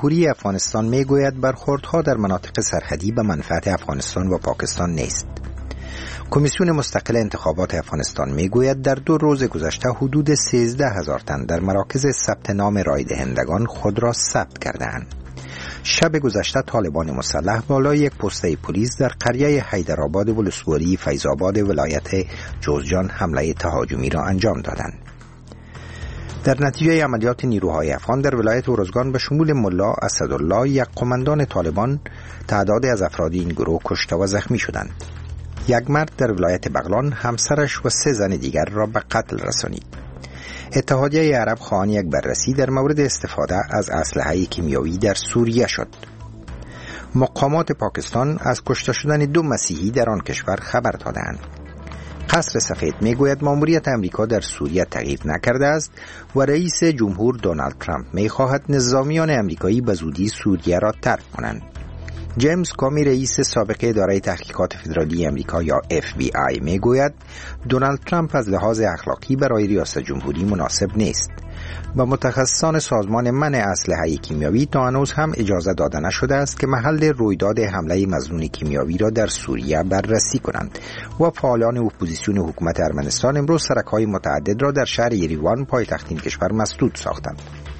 جمهوری افغانستان میگوید برخوردها در مناطق سرحدی به منفعت افغانستان و پاکستان نیست. کمیسیون مستقل انتخابات افغانستان میگوید در 2 روز گذشته حدود 13,000 تن در مراکز ثبت نام رای دهندگان خود را ثبت کردند. شب گذشته طالبان مسلح بالای یک پسته پلیس در قریه حیدرآباد ولسوالی فیض‌آباد ولایت جوزجان حمله تهاجمی را انجام دادند. در نتیجه عملیات نیروهای افغان در ولایت ارزگان به شمول ملا اسدالله یک قماندان طالبان تعدادی از افراد این گروه کشته و زخمی شدند. یک مرد در ولایت بغلان همسرش و 3 زن دیگر را به قتل رسانید. اتحادیه عرب خواهان یک بررسی در مورد استفاده از اسلحه کیمیایی در سوریه شد. مقامات پاکستان از کشته شدن 2 مسیحی در آن کشور خبر دادند. قصر سفید میگوید ماموریت امریکا در سوریه تغییر نکرده است و رئیس جمهور دونالد ترامپ میخواهد نظامیان امریکایی به زودی سوریه را ترک کنند. جیمز کامی رئیس سابق اداره تحقیقات فدرالی امریکا یا FBI میگوید دونالد ترامپ از لحاظ اخلاقی برای ریاست جمهوری مناسب نیست. و متخصصان سازمان منع اسلحه کیمیایی تا هنوز هم اجازه داده نشده است که محل رویداد حمله مظنون کیمیایی را در سوریه بررسی کنند. و فعالان اپوزیسیون حکومت ارمنستان امروز سرک‌های متعدد را در شهر یریوان پایتخت این کشور مسدود ساختند.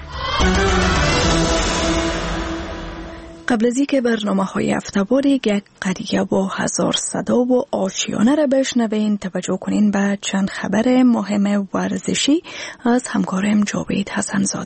قبل از اینکه برنامه‌های هفته‌وار یک قریه با 1000 صدا و آشیانه را بشنوین، توجه کنین به چند خبر مهم ورزشی از همکارم جاوید حسن زاده.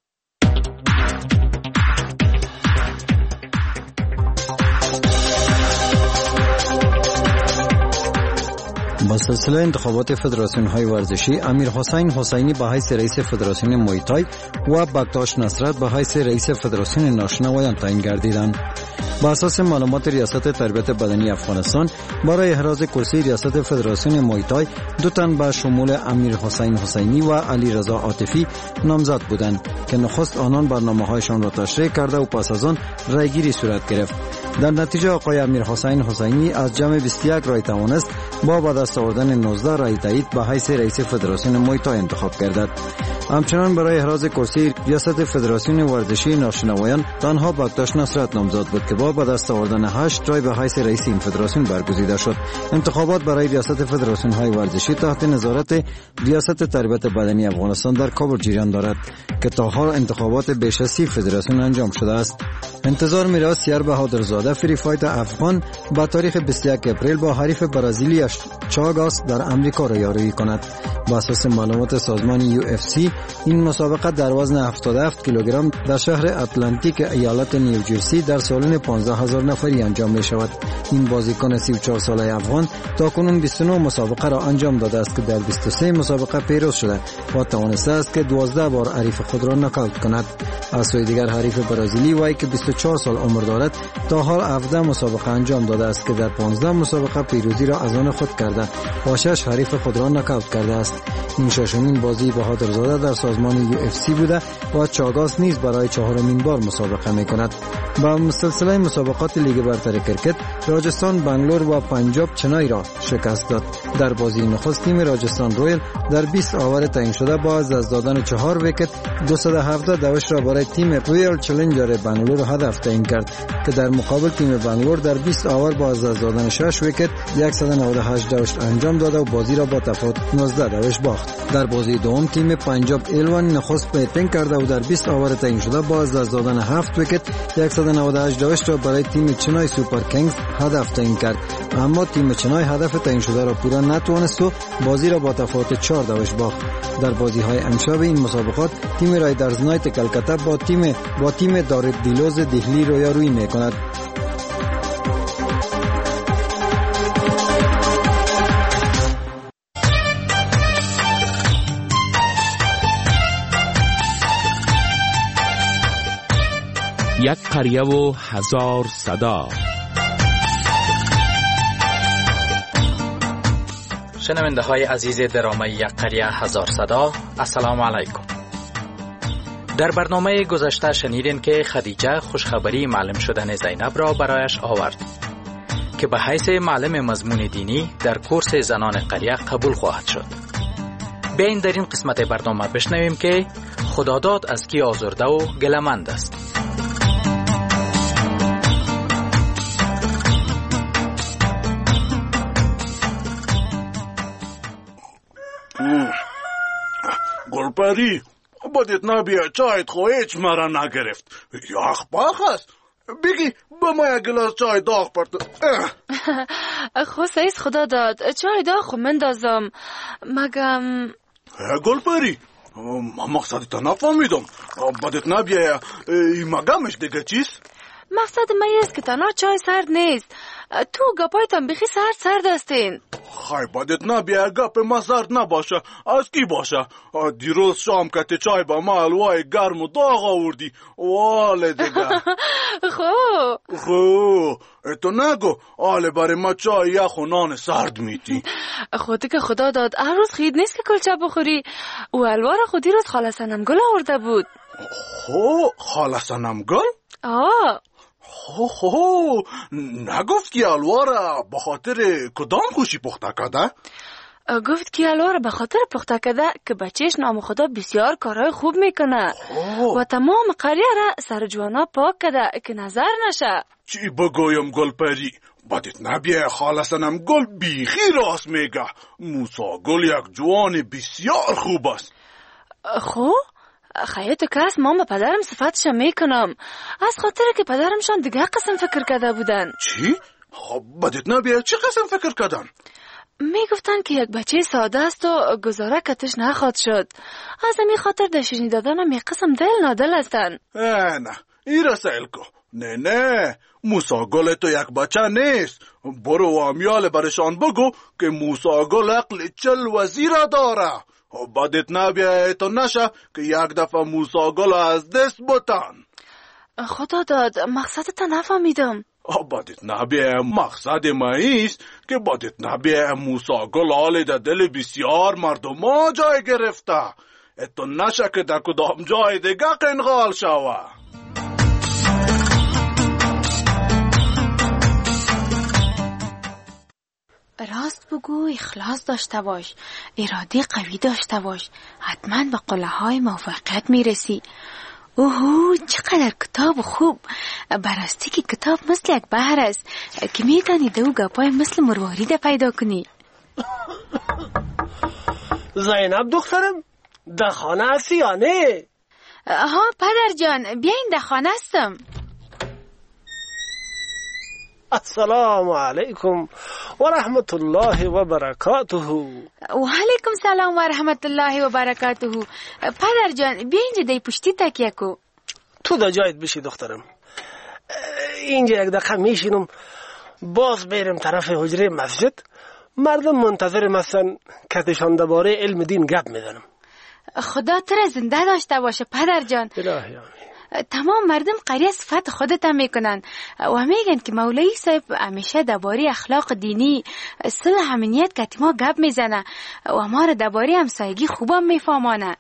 با سلسله انتخابات فدراسیون های ورزشی، امیر حسین حسینی به حیث رئیس فدراسیون مویتای و بکتاش نصرت به حیث رئیس فدراسیون ناشنوایان تعیین گردیدند. با اساس معلومات ریاست تربیت بدنی افغانستان، برای احراز کرسی ریاست فدراسیون مویتای 2 تن به شمول امیر حسین حسینی و علی رضا عاطفی نامزد بودند که نخست آنان برنامه‌هایشان را تشریح کرده و پس از آن رایگیری صورت گرفت. در نتیجه آقای امیر حسین حسینی از جمع 21 رای توانست با به دست آوردن 19 رای تایید به حیث رئیس فدراسیون مویتای انتخاب گردد. همچنان برای احراز کرسی ریاست فدراسیون ورزشی ناشنوایان تنها بکتاش نصرت نامزد بود که با به دست آوردن 8 رای به حیث رئیس این فدراسیون برگزیده شد. انتخابات برای ریاست فدراسیون های ورزشی تحت نظارت ریاست تربیت بدنی افغانستان در کابل جریان دارد که تا حال انتخابات بیش از 30 فدراسیون انجام شده است. انتظار می‌رود سیر بهادرزاده فری فایت افغان با تاریخ 21 اپریل با حریف برزیلی چاگاس در امریکا را یاریگی کند. با اساس معلومات سازمان UFC این مسابقه در وزن 77 کیلوگرم در شهر اتلانتیک ایالت نیوجرسی در سالن 15,000 نفری انجام می شود. این بازیکن 34 ساله افغان تاکنون 29 مسابقه را انجام داده است که در 23 مسابقه پیروز شده و توانسته است که 12 بار حریف خود را ناکاوت کند. از سوی دیگر حریف برزیلی وی که 24 سال عمر دارد تا حال 17 مسابقه انجام داده است که در 15 مسابقه پیروزی را از آن خود کرده و 6 حریف خود را ناکاوت کرده است. این ششمین بازی بهادرزاده در سازمان UFC بوده و چاگاس نیز برای 4مین بار مسابقه می کند. با سلسله مسابقات لیگ برتر کرکت، راجستان بنگلور و پنجاب چنای را شکست داد. در بازی نخست تیم راجستان رویل در 20 آور تعیین شده با از دادن 4 ویکت 217 دوش را برای تیم رویل چالنجر بنگلور هدف تعیین کرد که در مقابل تیم بنگلور در 20 آور با از دادن 6 ویکت 198 دوش انجام داد و بازی را با تفاوت 19 دوش باخت. در بازی دوم تیم پنجاب ایلوان نخست بیتینگ کرده و در 20 آور تعیین شده با از دادن 7 ویکت 198 دوش را برای تیم چنای سوپر کینگز هدف تعیین کرد، اما تیم چنای هدف تعیین شده را پورا نتوانست و بازی را با تفاوت 4 دوش باخت. در بازی‌های امشب این مسابقات تیم رایدرز نایت کلکتا با تیم دارد دیلوز دهلی رویارویی می‌کند. یک قریه و 1000 صدا. شنونده های عزیز درامه یک قریه 1000 صدا، السلام علیکم. در برنامه گذشته شنیدین که خدیجه خوشخبری معلم شدن زینب را برایش آورد که به حیث معلم مضمون دینی در کورس زنان قریه قبول خواهد شد. بیاین در این قسمت برنامه بشنویم که خداداد از کی آزرده و گله‌مند است. گلپری بدت نبیه چایت خو هیچ مرا نگرفت. یخ باخ است. بگی به ما یک گلاس چای داغ پرت. خو سیز خدا داد چای داغ خو مندازم مگم. گلپری مقصدت نفهمیدم. بدت نبیه مگمش دیگه چیست؟ مقصد من است که تنها چای سرد نیست. تو گپایتان بخی سرد هستین. خای بدت نبیه گپ ما سرد نباشه. از کی باشه؟ دیروز شام که چای با ما الوای گرم و داغ آوردی. واله دیگه. خو تو نگو آله برای ما چای یخ و نان سرد میتی. خودی که خدا داد هر روز خید نیست که کلچه بخوری. او الوا را خودی روز خاله صنم گل آورده بود. خاله صنم گل؟ آه نگفت که الوا را به خاطر کدام خوشی پخته کده؟ گفت که الوا را به خاطر پخته کده که بچهش نام خدا بسیار کارهای خوب میکنه و تمام قریه را سر جوانا پاک کده که نظر نشه. چی بگویم گلپری؟ بدت نبیه خاله صنم گل بیخی راست میگه. موسی گل یک جوان بسیار خوب است. خیلی کس مام پدرم صفتش میکنم از خاطر که پدرمشان دیگه قسم فکر کرده بودن. چی؟ بدت نبیه چی قسم فکر کردن؟ میگفتن که یک بچه ساده است و گزاره کتش نخواد شد. از همین خاطر در شیرینی دادنم یک قسم دل نادل هستن. نه این رسیل کو. نه موسی گل تو یک بچه نیست. برو و امیال برشان بگو که موسی گل عقل 40 وزیر داره. بدت نبیه تو نشه که یک دفعه موسی گل از دست بتن. خدا داد مقصدت نفهمیدم. بدت نبیه مقصد ما ایست که بدت نبیه موسی گل حال در دل بسیار مردم ها جای گرفته. تو نشه که در کدام جای دیگه قنغال شوه. راست بگو، اخلاص داشته باش، اراده قوی داشته باش، حتما به قله های موفقیت میرسی. اوه چقدر کتاب خوب. براستی که کتاب مثل یک بحر است که میتونی دو گپای مثل مروارید پیدا کنی. زینب دخترم در خانه هستی یا نه؟ ها پدر جان بیاین در خانه هستم. السلام علیکم و رحمت الله و برکاته. و علیکم سلام و رحمت الله و برکاته. پدر جان بیا اینجا دی پشتی تکیه کو. تو دا جایت بشی دخترم. اینجا یک دقیقه میشینم باز بریم طرف حجره مسجد. مردم منتظرم هستن کتشان درباره علم دین گپ میزنم. خدا تو را زنده داشته باشه پدر جان. الهی آمین. تمام مردم قریه صفت خودت هم میکنن و میگن که مولوی صاحب همیشه درباره اخلاق دینی صلح امنیت که ما گپ میزنه و ما را درباره همسایگی خوبم میفهمانه.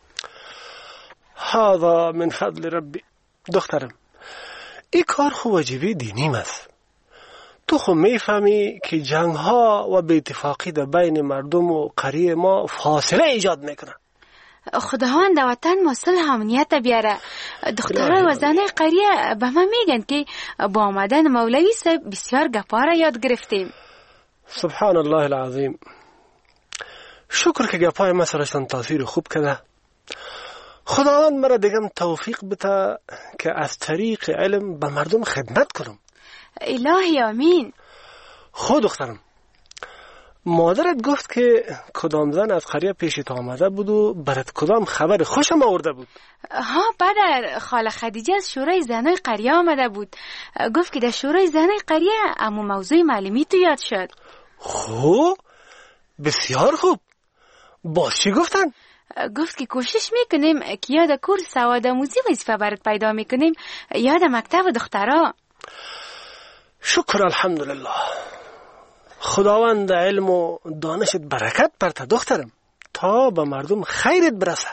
هذا من فضل ربی. دخترم این کار خوب واجبی دینیم است. تو خود میفهمی که جنگ ها و بی اتفاقی در بین مردم و قریه ما فاصله ایجاد میکنه. خداوند در وطن ما صلح امنیت بیاره. دخترای و زنای قریه به من میگن که با آمدن مولوی صاحب بسیار گپا یاد گرفتیم. سبحان الله العظیم. شکر که گپای ما سرشان تاثیر خوب کرده. خداوند مرا دیگم توفیق بده که از طریق علم به مردم خدمت کنم. الهی آمین. خود دخترم مادرت گفت که کدام زن از قریه پیشت آمده بود و برات کدام خبر خوشم آورده بود؟ ها پدر، خاله خدیجه از شورای زنای قریه آمده بود. گفت که در شورای زنای قریه اما موضوع معلومی تو یاد شد. خوب، بسیار خوب. باز چی گفتن؟ گفت که کوشش میکنیم که یاد کورس سوادآموزی وظیفه برات پیدا میکنیم، یاد مکتب دخترها. شکر الحمدلله. خداوند علم و دانشت برکت برته دخترم تا به مردم خیرت برسه.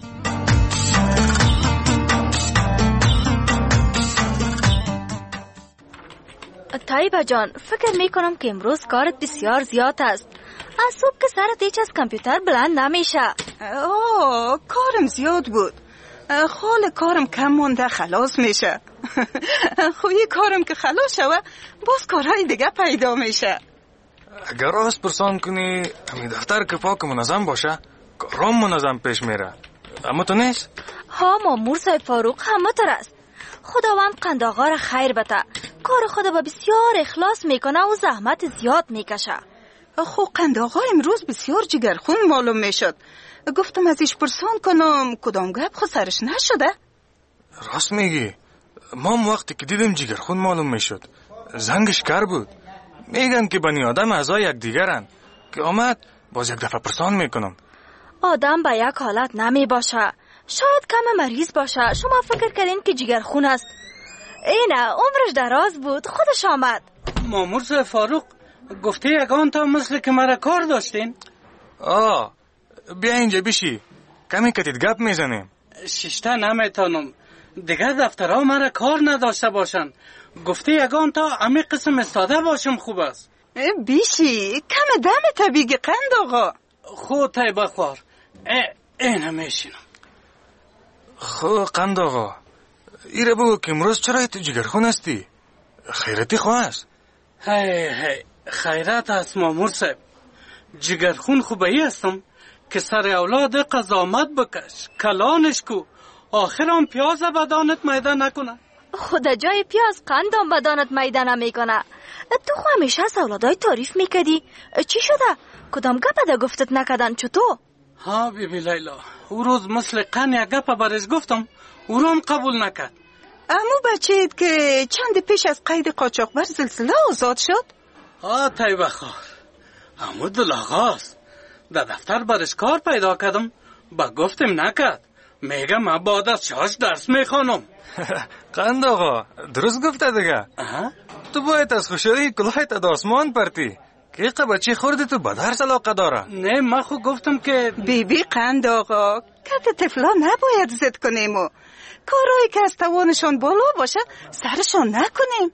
طیبه جان، فکر میکنم که امروز کارت بسیار زیاد است. از صبح که سرت هیچ از کامپیوتر بلند نمیشه. کارم زیاد بود. خال کارم کم مونده خلاص میشه. خوی کارم که خلاص شوه باز کارهای دیگه پیدا میشه. اگر راست پرسان کنی همین دفتر که پاک منظم باشه کارام منظم پیش میره. اما تو نیست؟ ها مامور صاحب فاروق همه تر است. خداوند قند آقا را خیر بده. کار خدا با بسیار اخلاص میکنه و زحمت زیاد میکشه. خو قند آقا امروز بسیار جگرخون معلوم میشد. گفتم ازش پرسان کنم کدام گپ خود سرش نشده؟ راست میگی. ما وقتی که دیدم جگرخون معلوم میشد. زنگش کر بود. میگن که بنی آدم اعضای یک دیگرن. که آمد باز یک دفعه پرسان میکنم. آدم به یک حالت نمی باشه. شاید کم مریض باشه. شما فکر کردین که جگرخون است. اینه عمرش دراز بود. خودش آمد. مامور صاحب فاروق گفته یگان تا مثل که مرا کار داشتین. بیا اینجا بشی. کمی کتید گپ میزنیم. ششته نمیتونم. دیگر دفترها مرا کار نداشته باشن. گفته یگان تا امی قسم استاده باشم خوب است. بیشی کم دم طبیگی قند آقا. خود تایبه خوار. اینه میشینم. خب قند آقا ایره بگو که امروز چرا تو جگرخون هستی؟ خیرتی خواه است؟ هی خیرت است مامور صاحب. جگرخون خوبه هستم که سر اولاد قضامت بکش کلانش کو آخرام پیاز بدانت میده نکنه. خدا جای پیاز قندم بدانت میده نمیکنه. تو خو همیشه از اولادای تعریف میکدی. چی شده؟ کدام گپ ده گفتت نکدن چطور؟ ها بیبی لیلا او روز مثل قن یک گپ برش گفتم او رو هم قبول نکرد. امو بچه‌ت که چند پیش از قید قاچاقبر زلزله آزاد شد؟ طیبه خوار امو دلاغاست. در دفتر برش کار پیدا کردم با گفتم نکرد. میگه من بعد از شاش درس میخوانم. قند آقا درست گفته دیگه. تو باید از خوشحالی کلاهت از آسمان پرتی که ایقه بچه خورده تو به درس علاقه داره. نه من خود گفتم که بیبی قند آقا کت طفلا نباید زد کنیم و کارهایی که از توانشان بالا باشه سرشان نکنیم.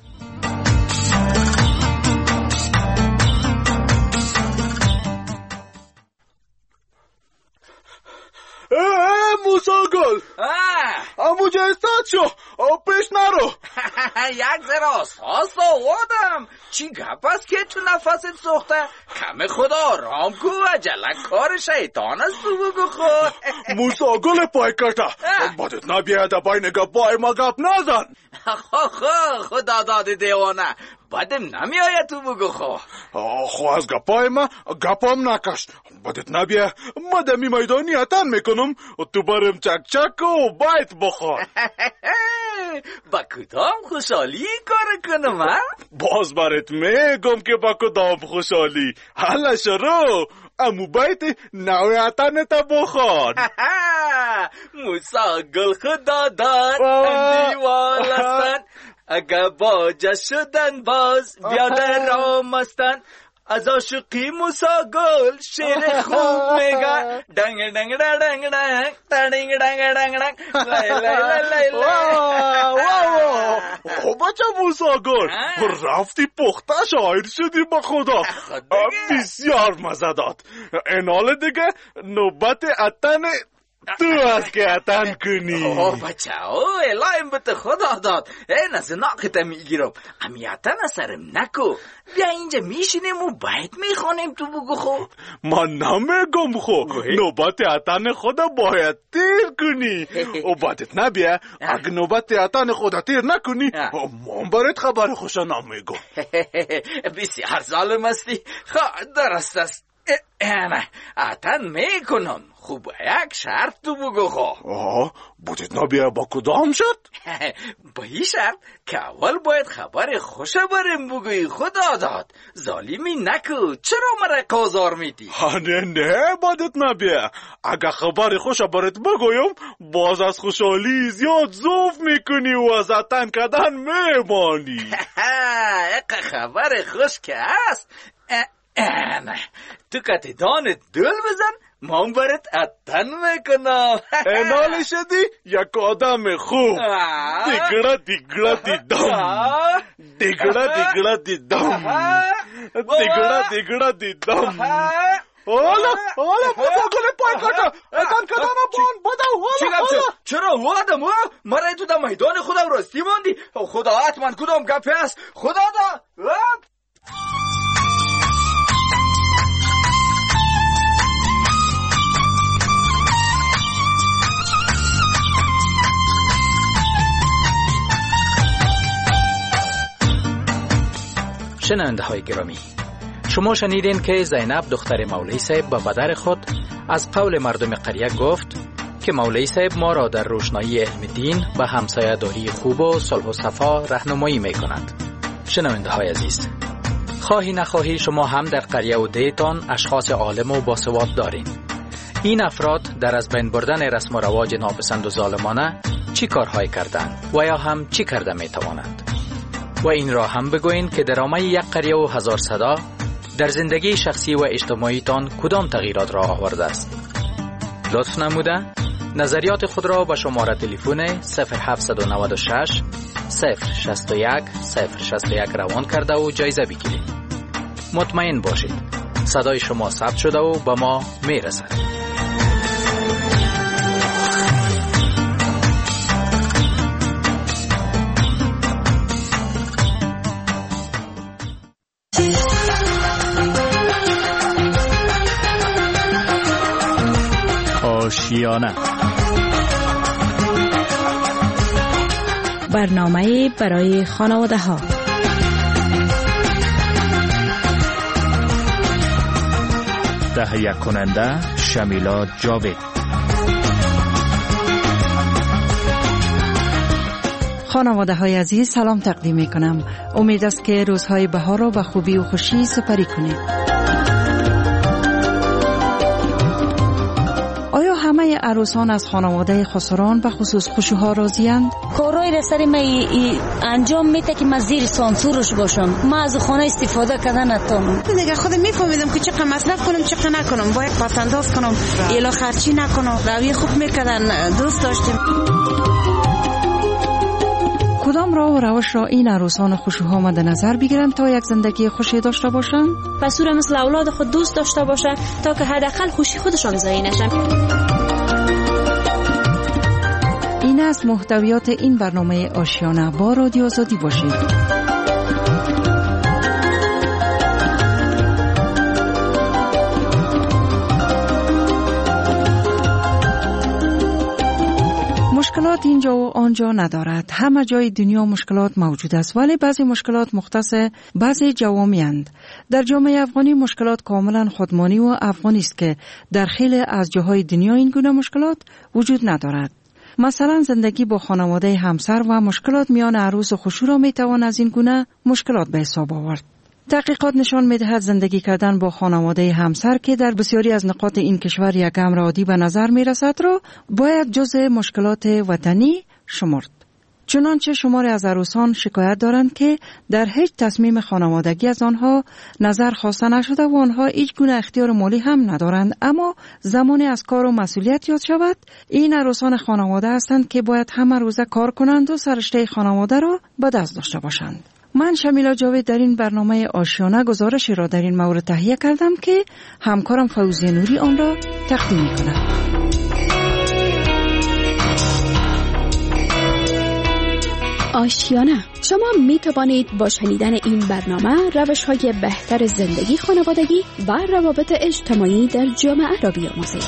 موساگل امو جا استاد شو پیش نرو. یک ذره ساس آوردم. چی گپ است که تو نفست سوخته؟ کم خدا رام کو عجله کار شیطان است تو بگو خود. موساگل پای کتا بدت نبیاده بین گپای ما گپ نزن. خدا داده دیوانه بدم نمیآید تو بگو خو از گپای ما گپام نکش. بدت نبیه مدمی میدانی اتن میکنم تو برم چک چک و بایت بخور. با کدام خوشحالی کار کنم باز برات میگم که با کدام خوشحالی. حالا شروع امو بایت نوی اتن تا بخور. موساگل خدا داد اندیوال هستن. اگه باجه شدن باز بیاده رامستن. از عاشقی موساگل شعر خوب میگه. دنگ دنگ دنگ دنگ دنگ دنگ دنگ دنگ لای لای لای لای. خب بچه موساگل رفتی پخته شاعر شدی با خدا. بسیار مزه داد. این حال دیگه نوبت اتن تو از که اتن کنی. بچه الایم بته خدا داد. این از ناکت میگیرم. امی اتن سرم نکو. بیا اینجا میشینیم و باید میخونیم تو بگو خو. من نمیگم خو. نوبت اتن خدا باید تیر کنی. و بدت نبیه اگه نوبت اتن خدا تیر نکنی من برات خبر خوش نمیگم. بسیار ظالم هستی. درست است. اتن میکنم. خوب یک شرط تو بگو خو. بدت نبیه با کدام شرط؟ با این شرط که اول باید خبر خوش برم بگوی خدا داد. ظالمی نکو. چرا مرا قازار میدی؟ نه بدت نبیه اگه خبر خوش برات بگویم باز از خوشحالی زیاد زوف میکنی و از اتن کردن میمانی. اگه خبر خوش که هست نه تو کتی دانت دل بزن من برات اتن میکنم. انال شدی یک آدم خوب. دیگره دیگره دیدم. دیگره دیگره دیدم. دیگره دیگره دیدم. حالا موساگل پای کتا اتن کدام بان بدو. چرا وادم مرا تو در میدان خودم راستی موندی. خدا حتما کدام گپی است. خدا دا شنونده های گرامی، شما شنیدین که زینب دختر مولوی صاحب به پدر خود از قول مردم قریه گفت که مولوی صاحب ما را در روشنایی علم دین و همسایه‌داری خوب و صلح و صفا راهنمایی می‌کند. شنونده های عزیز، خواهی نخواهی شما هم در قریه و دیتان اشخاص عالم و باسواد دارین. این افراد در از بین بردن رسم و رواج ناپسند و ظالمانه چی کارهای کردند و یا هم چی کرده می‌توانند؟ و این را هم بگوین که درآمد یک قریه و هزار صدا در زندگی شخصی و اجتماعی تان کدام تغییرات را آورده است؟ لطف نموده نظریات خود را به شماره تلفن 0796 061 061 روان کرده و جایزه بگیرید. مطمئن باشید صدای شما ثبت شده و به ما میرسد. آشیانه، برنامه برای خانواده ها. تهیه کننده شمیلا جاوید. خانواده های عزیز سلام تقدیم می کنم. امید است که روزهای بهار را به خوبی و خوشی سپری کنید. آیا همه عروسان از خانواده خسران به خصوص خشوها راضی‌اند؟ کارهای را سر من انجام میده که من زیر سانسورش باشم. من از خانه استفاده کردن نتونم. دیگه خودم میفهمیدم که چقدر مصرف کنم چقدر نکنم، باید پسنداز کنم، الا خرچی نکنم. روی خوب میکردن، دوست داشتیم. کدام راه و روش را این عروسان خشوها مد نظر بگیرند تا یک زندگی خوشی داشته باشند؟ پسور مثل اولاد خود دوست داشته باشه تا که حداقل خوشی خودشان ضایع نشن. این است محتویات این برنامه آشیانه. با رادیو آزادی باشید. مشکلات اینجا و آنجا ندارد. همه جای دنیا مشکلات موجود است، ولی بعضی مشکلات مختص بعضی جوامع‌اند. در جامعه افغانی مشکلات کاملا خودمانی و افغانی است که در خیلی از جاهای دنیا این گونه مشکلات وجود ندارد. مثلا زندگی با خانواده همسر و مشکلات میان عروس و خشو را میتوان از این گونه مشکلات به حساب آورد. تحقیقات نشان می‌دهد زندگی کردن با خانواده همسر که در بسیاری از نقاط این کشور یک امر عادی به نظر می‌رسد را باید جزء مشکلات وطنی شمرد. چنانچه شماری از عروسان شکایت دارند که در هیچ تصمیم خانوادگی از آنها نظر خواسته نشده و آنها هیچ گونه اختیار مالی هم ندارند، اما زمانی از کار و مسئولیت یاد شود این عروسان خانواده هستند که باید همه روزه کار کنند و سررشته خانواده را به دست داشته باشند. من شمیلا جاوید در این برنامه آشیانه گزارشی را در این مورد تهیه کردم که همکارم فوزی نوری آن را تقدیم می‌کند. آشیانه، شما می توانید با شنیدن این برنامه روش‌های بهتر زندگی خانوادگی و روابط اجتماعی در جامعه را بیاموزید.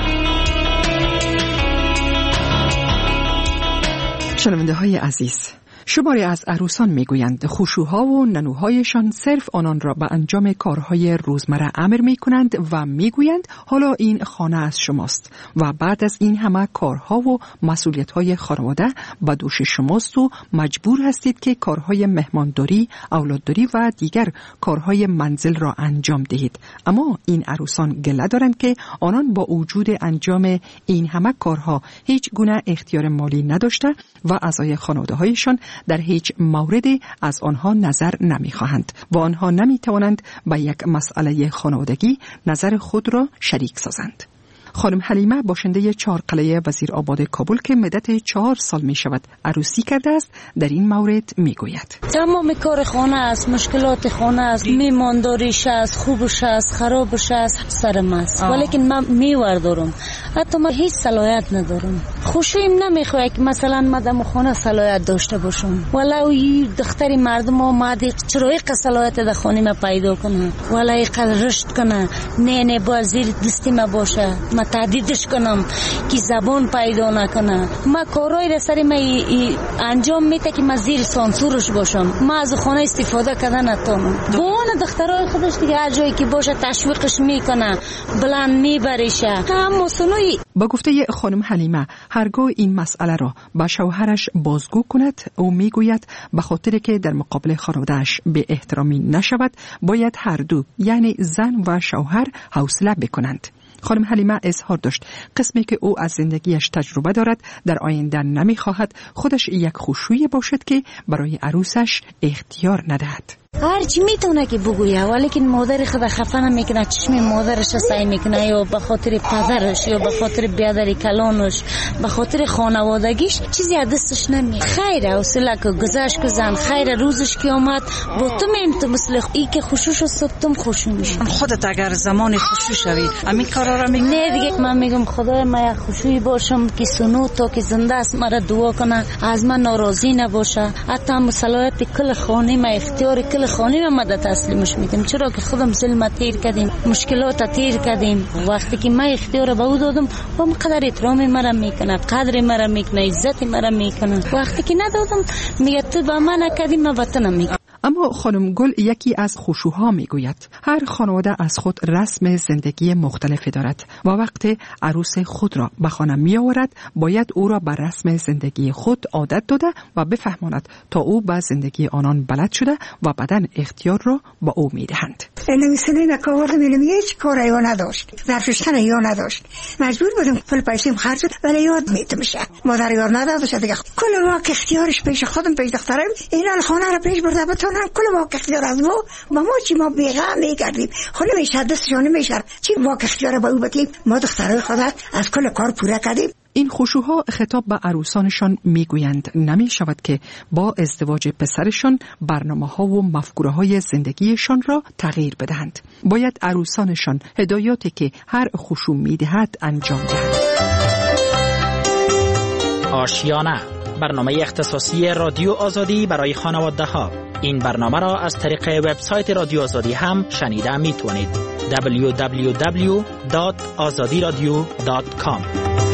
شنونده های عزیز، شماری از عروسان میگویند خشوها و ننوهایشان صرف آنان را به انجام کارهای روزمره امر میکنند و میگویند حالا این خانه از شماست و بعد از این همه کارها و مسئولیت‌های خانواده به دوش شماست و مجبور هستید که کارهای مهمانداری، اولادداری و دیگر کارهای منزل را انجام دهید. اما این عروسان گله دارند که آنان با وجود انجام این همه کارها هیچ گونه اختیار مالی نداشته و اعضای خانواده‌هایشان در هیچ موردی از آنها نظر نمی‌خواهند و آنها نمی‌توانند به یک مسئله خانوادگی نظر خود را شریک سازند. خانم حلیمه باشنده 4 قلعه وزیرآباد کابل که مدت 4 سال می شود عروسی کرده است در این مورد می گوید تمام کار خانه است، مشکلات خانه است، میمانداریش است، خوبش است، خرابش است، سرم است، ولیکن من میوردارم. حتی من هیچ صلاحیت ندارم. خوشیم نمیخواد که مثلا مدام خانه صلاحیت داشته باشم، ولو یه دختری مردم آمده چرا یک صلاحیت در خانه ما پیدا کنه، ولو یک رشد کنه، نه باید زیر دستی ما باشه، تهدیدش کنم که زبان پیدا نکنه. ما کارهای را سر ما انجام میده که من زیر سانسورش باشم. ما از خانه استفاده کردن نتونم. گوان دخترای خودش دیگه هر جایی که باشه تشویقش میکنه، بلند میبرشه. هم مصنوعی. با گفته خانم حلیمه هرگاه این مسئله را با شوهرش بازگو کند او میگوید به خاطر که در مقابل خانواده‌اش به احترامی نشود باید هر دو یعنی زن و شوهر حوصله بکنند. خانم حلیمه اظهار داشت قسمی که او از زندگیش تجربه دارد در آینده نمیخواهد خودش یک خوشویی باشد که برای عروسش اختیار ندهد. هرچی میتونه که بگویه ولیکن مادر خود خفه نمیکنه، چشم مادرش سعی میکنه یا به خاطر پدرش یا به خاطر بیادر کلانش به خاطر خانوادگیش چیزی از دستش نمیاد. خیر حوصله که گذشت که زن خیر روزش که آمد با تو میم تو مثل ای که خوشوش است تم خوشو میشه. خودت اگر زمان خوشو شوی همین کارا را میکنی؟ نه دیگه من میگم خدای من خوشویی باشم که سنو تا که زنده است مرا دعا کنه از من ناراضی نباشه. حتی صلاحیت کل خانه ما اختیار کل خانه ما مدد تسلیمش میدم، چرا که خودم ظلم تیر کردیم مشکلات تیر کردیم. وقتی که من اختیار به او دادم با قدر احترام مرا میکنه، قدر مرا میکنه، عزت مرا میکنه. وقتی که ندادم میگه تو با من نکردی من به تو نمیگم. اما خانم گل یکی از خشوها میگوید هر خانواده از خود رسم زندگی مختلفی دارد و وقتی عروس خود را به خانه می آورد باید او را بر رسم زندگی خود عادت داده و بفهماند تا او به زندگی آنان بلد شده و بعدن اختیار را با او می دهند. نمی‌سنی نکاوردم هیچ کاری یا نداشت، ظرفشتن یا نداشت، مجبور بودم پول پیسیم خرج شد ولی یاد میتمشه مادر یار نداشت دیگه. کل واقع اختیارش پیش خودم پیش دخترم اینا خانه را پیش برده بتونم کل واقع اختیار از ما چی ما بیغم میگردیم خود میشه دستشون میشه چی واقع اختیار با او بتیم ما دخترای خدا از کل کار پوره کردیم. این خشوها خطاب به عروسانشان میگویند نمی شود که با ازدواج پسرشان برنامه ها و مفکوره های زندگیشان را تغییر بدهند. باید عروسانشان هدایاتی که هر خشو میدهد انجام دهند. آشیانه، برنامه اختصاصی رادیو آزادی برای خانواده ها. این برنامه را از طریق وبسایت رادیو آزادی هم شنیده میتونید. www.azadiradio.com.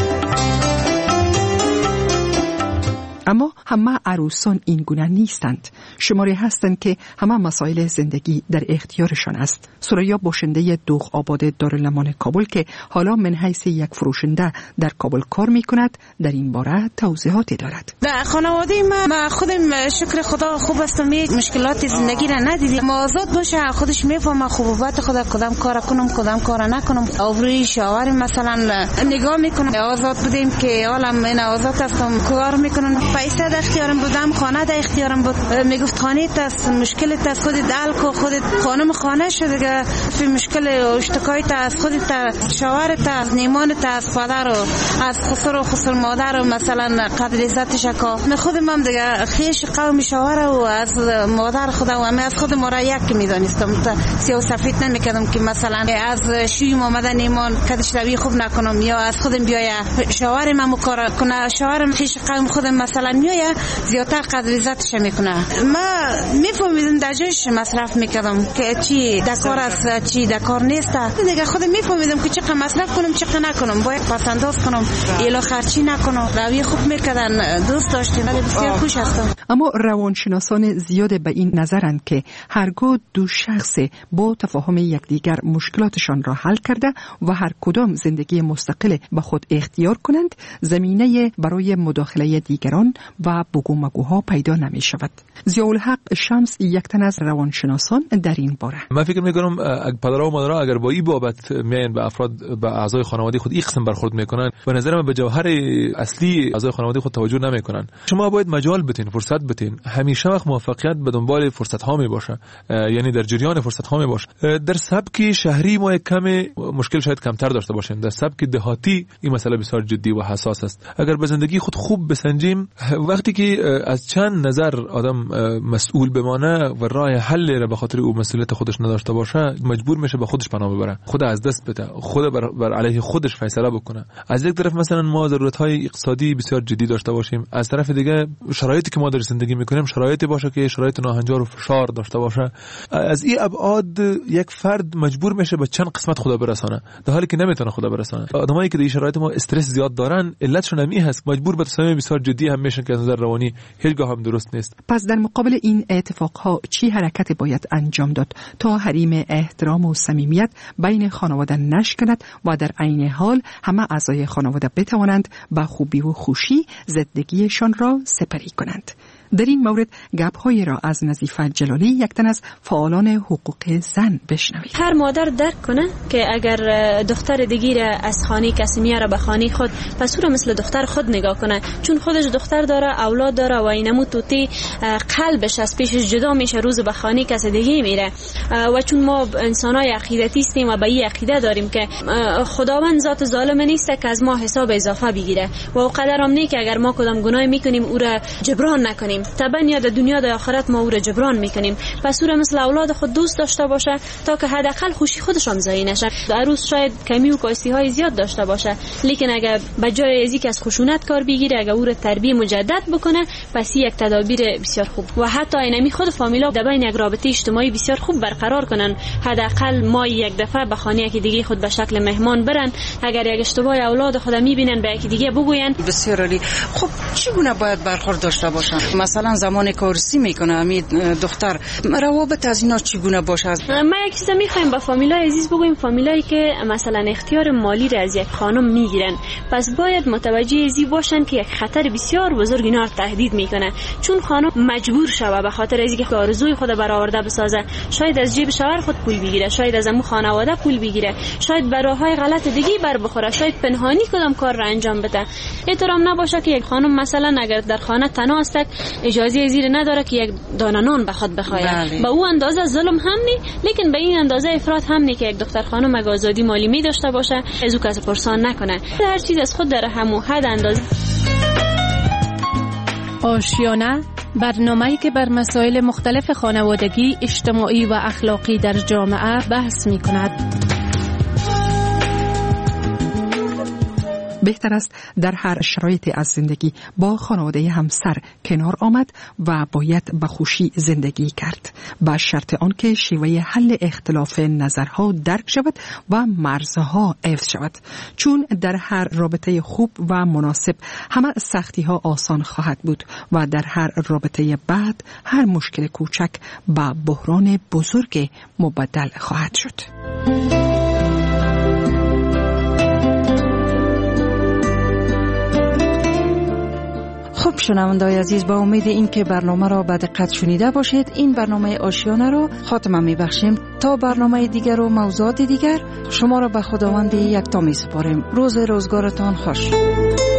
اما همه عروسان این گونه نیستند. شماری هستند که همه مسائل زندگی در اختیارشان است. سریا باشنده دوغ آباد دارالمان کابل که حالا من حیث یک فروشنده در کابل کار می کند در این باره توضیحاتی دارد. در خانواده ما خودم شکر خدا خوب هستم، مشکلات زندگی را ندیدیم. آزاد باشه خودش میفهمه خوبیت خدا، کدام کار کنم کدام کار نکنم. آوری شاور مثلا نگاه میکنم آزاد بودیم که حالا من آزاد هستم کار میکنم. پیسه در اختیارم بودم، خانه در اختیارم بود. میگفت خانه است مشکلت است خودت حل کو، خودت خانم خانه شده دیگه فی مشکل اشتکایت از خودت شوهرت از نیمانت از پدر و از خسر مادر و مثلا قدر عزتش کا. من خودم هم دیگه خیش قوم شوهر و از مادر خودم و از خود ما را یک میدانستم. سیاه و سفید نمیکردم که مثلا از شوی آمده نیمان کدش روی خوب نکنم یا از خودم بیایا شوهرم هم کار کنه. شوهرم خیش قوم خودم مثلا میایه زیادتر قدر عزتش میکنه. ما میفهمیدم در جایش مصرف میکردم که چی دکار است چی دکار نیست. دیگه خودم میفهمیدم که چقدر مصرف کنم چقدر نکنم، باید پسنداز کنم الا خرچی نکنم. روی خوب میکردن دوست داشتیم ولی بسیار خوش هستم. اما روانشناسان زیاد به این نظرند که هرگاه دو شخص با تفاهم یکدیگر مشکلاتشان را حل کرده و هر کدام زندگی مستقل به خود اختیار کنند زمینه برای مداخله دیگران و بگو مگوها پیدا نمی شود. ضیاءالحق شمس یک تن از روانشناسان در این باره. من فکر میکنم پدرها و مادرها اگر با این بابت میان به افراد به اعضای خانواده خود این قسم برخورد میکنن به نظر من به جوهر اصلی اعضای خانواده خود توجه نمیکنن. شما باید مجال بدین، فرصت بدین. همیشه وقت موفقیت به دنبال فرصت ها می باشه، یعنی در جریان فرصت ها می باشه. در سبک شهری ما کم مشکل شاید کمتر داشته باشیم، در سبک دهاتی این مسئله بسیار جدی و حساس است. اگر به زندگی خود خوب بسنجیم وقتی که از چند نظر آدم مسئول بمانه و راه حل را به خاطر او مسئولیت خودش نداشته باشه، مجبور میشه به خودش پناه ببره، خود از دست بده، خود بر علیه خودش فیصله بکنه. از یک طرف مثلا ما ضرورت‌های اقتصادی بسیار جدی داشته باشیم، از طرف دیگه شرایطی که ما در زندگی میکنیم شرایطی باشه که شرایط ناهنجار و فشار داشته باشه. از این ابعاد یک فرد مجبور میشه به چند قسمت خدا برسانه، در حالی که نمیتونه خدا برسانه. آدمایی که در این شرایط ما استرس زیاد دارن، علتشون همین هست، مجبور به تصمیم بسیار جدی هم میشن که از نظر روانی هیچگاه هم درست نیست. پس در مقابل این اتفاقها چی حرکتی باید انجام داد تا حریم احترام و صمیمیت بین خانواده نشکند و در عین حال همه اعضای خانواده بتوانند با خوبی و خوشی زندگیشان را سپری کنند؟ در این مورد گپ‌هایی را از نظیفه جلالی، یک تن از فعالان حقوق زن، بشنوید. هر مادر درک کنه که اگر دختر دیگی را از خانه کسی میاره به خانه خود، پس او را مثل دختر خود نگاه کنه، چون خودش دختر داره، اولاد داره و اینمو توتی قلبش از پیشش جدا میشه، روز به خانه کسی دیگه میره. و چون ما انسانای عقیدتی هستیم و به این عقیده داریم که خداوند ذات ظالم نیست که از ما حساب اضافه بگیره و قدرم نه که اگر ما کدام گناه میکنیم او را جبران نکنیم، طبعا یا در دنیا در آخرت ما او را جبران میکنیم. پس او را مثل اولاد خود دوست داشته باشه تا که حداقل خوشی خودش هم ضایع نشه. عروس شاید کمی و کاستی های زیاد داشته باشه، لیکن اگر بجای ازی که از خشونت کار بگیره، اگر او را تربیت مجدد بکنه، پس یک تدابیر بسیار خوب و حتی اینمی خود فامیلا در بین یک رابطه اجتماعی بسیار خوب برقرار کنن. حداقل ما یک دفعه به خانه یکی دیگه خود به شکل مهمان برن، اگر یک اشتباه اولاد خود میبینن به یکی دیگه بگوین. بسیار عالی. خب چگونه باید برخورد داشته باشن؟ مثلا زمان کارسی میکنه امید دختر، روابط از اینا چگونه باشه؟ ما یک چیز میخوایم با فامیلای عزیز بگویم، فامیلایی که مثلا اختیار مالی را از یک خانم میگیرن، پس باید متوجه ازی باشن که یک خطر بسیار بزرگ اینا رو تهدید میکنه، چون خانم مجبور شوه به خاطر اینکه آرزوی خود برآورده بسازه، شاید از جیب شوهر خود پول بگیره، شاید از عمو خانواده پول بگیره، شاید به راههای غلط دیگه بر بخوره، شاید پنهانی کدام کار را انجام بده. احترام نباشه که یک خانم مثلا اگر در خانه تنها است اجازه زیر نداره که یک دانه نان به خود بخوره. با او اندازه ظلم هم نی، لیکن به این اندازه افراط هم نی که یک دختر خانم اگه آزادی مالی می داشته باشه از او کس پرسان نکنه. هر چیز از خود در همو حد اندازه. آشیانه، برنامه‌ای که بر مسائل مختلف خانوادگی، اجتماعی و اخلاقی در جامعه بحث می‌کند. بهتر است در هر شرایطی از زندگی با خانواده همسر کنار آمد و باید به خوشی زندگی کرد، با شرط آنکه شیوه حل اختلاف نظرها درک شود و مرزها حفظ شود، چون در هر رابطه خوب و مناسب همه سختی ها آسان خواهد بود و در هر رابطه بعد هر مشکل کوچک به بحران بزرگ مبدل خواهد شد. خب شنونده‌های عزیز، با امید این که برنامه را به دقت شنیده باشید، این برنامه آشیانه را خاتمه می‌بخشیم. تا برنامه دیگر و موضوعات دیگر شما را به خداوند یکتا می‌سپاریم. روزگارتان خوش.